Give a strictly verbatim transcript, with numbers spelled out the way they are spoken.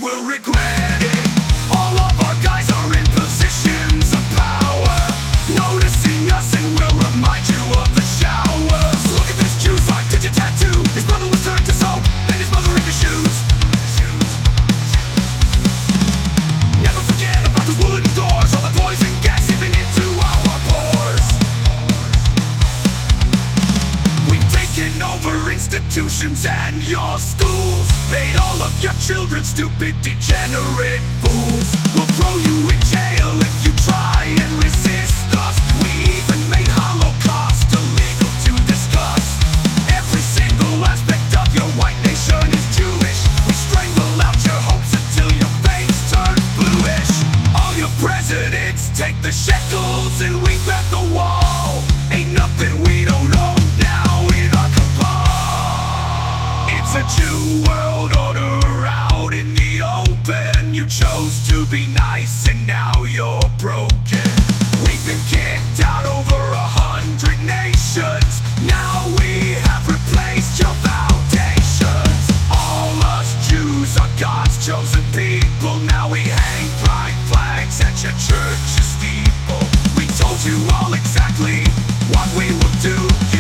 will regret it. All of our guys are in positions of power, noticing us and will remind you of the showers. Look at this Jew's five-digit tattoo. His brother was turned to soap, and his mother in his shoes. Never forget about those wooden doors, all the poison gas seeping into our pores. We've taken over institutions and your schools, made all of your children stupid, degenerate fools. We'll throw you in jail if you try and resist us. We even made Holocaust illegal to discuss. Every single aspect of your white nation is Jewish. We strangle out your hopes until your veins turn bluish. All your presidents take the shekels and we grab the wall. Ain't nothing we don't own now in our cabal. It's a Jew world order out in the open. You chose to be nice and now you're broken. We've been kicked out over a hundred nations. Now we have replaced your foundations. All us Jews are God's chosen people. Now we hang pride flags at your church's steeple. We told you all exactly what we will do.